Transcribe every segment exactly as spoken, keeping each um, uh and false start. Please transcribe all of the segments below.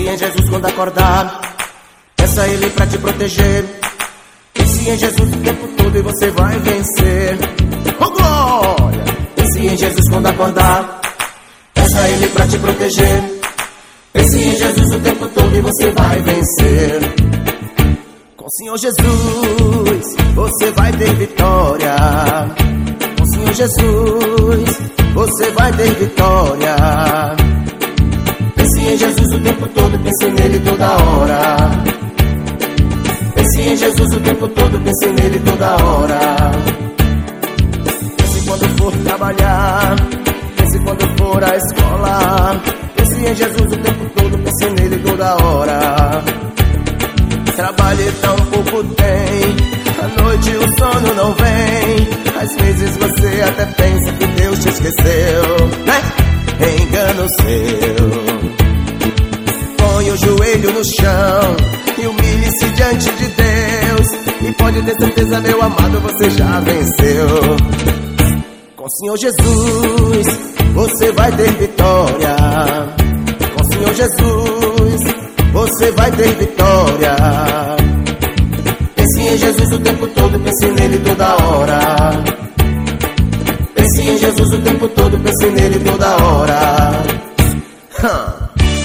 em Jesus quando acordar. Peça a Ele pra te proteger. Pense em Jesus o tempo todo e você vai vencer. Oh glória! Pense em Jesus quando acordar. Peça a Ele pra te proteger. Pense em Jesus o tempo todo e você vai vencer. Com o Senhor Jesus você vai ter vitória. Com o Senhor Jesus você vai ter vitória. Pense em Jesus o tempo todo, pense nele toda hora. Pense em Jesus o tempo todo, pense nele toda hora. Pense quando for trabalhar, pense quando for à escola. Pense em Jesus o tempo todo, pense nele toda hora. Trabalhe tão pouco tem, à noite o sono não vem. Às vezes você até pensa que Deus te esqueceu, né? Engano seu. Põe o joelho no chão e humilhe-se diante de Deus. E pode ter certeza, meu amado, você já venceu. Com o Senhor Jesus você vai ter vitória. Com o Senhor Jesus você vai ter vitória. Pense em Jesus o tempo todo, pense nele toda hora. Pense em Jesus o tempo todo, pense nele toda hora. Hum.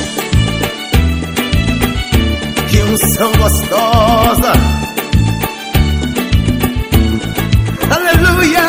Que unção gostosa. Aleluia.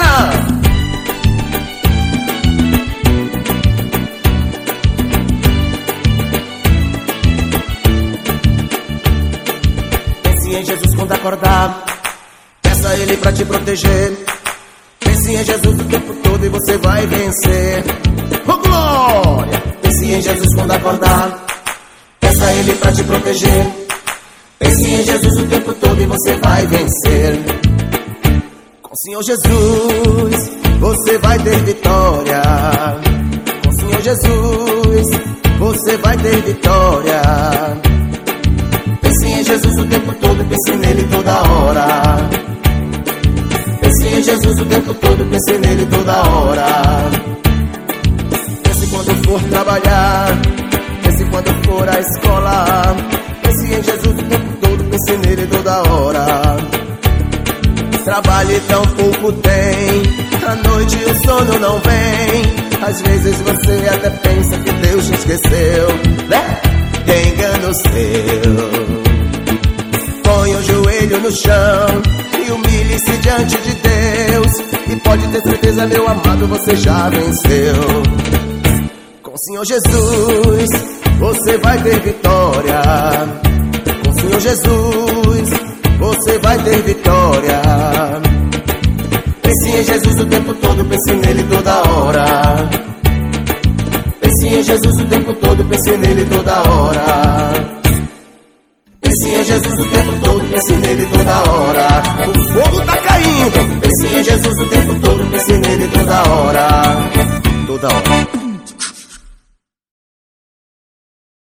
Pense em Jesus quando acordar. Peça a Ele pra te proteger. Pense em Jesus o tempo todo e você vai vencer. Oh glória! Pense em Jesus quando acordar. Peça a Ele pra te proteger. Pense em Jesus o tempo todo e você vai vencer. Com o Senhor Jesus você vai ter vitória. Com o Senhor Jesus você vai ter vitória. Pense em Jesus o tempo todo, pense nele toda hora. Pense em Jesus o tempo todo, pense nele toda hora. Pense quando for trabalhar, pense quando for à escola. Pense em Jesus o tempo todo, pense nele toda hora. Trabalhe tão pouco tem, à noite o sono não vem. Às vezes você até pensa que Deus te esqueceu, né? Engano seu. Põe o joelho no chão e humilhe-se diante de Deus. E pode ter certeza, meu amado, você já venceu. Com o Senhor Jesus você vai ter vitória. Com o Senhor Jesus você vai ter vitória. Pense em Jesus o tempo todo, pense nele toda hora. Pense em Jesus o tempo todo, pense nele toda hora. Pense em Jesus o tempo todo, pense nele toda hora. O fogo tá caindo. Pense em Jesus o tempo todo, pense nele toda hora. Toda hora.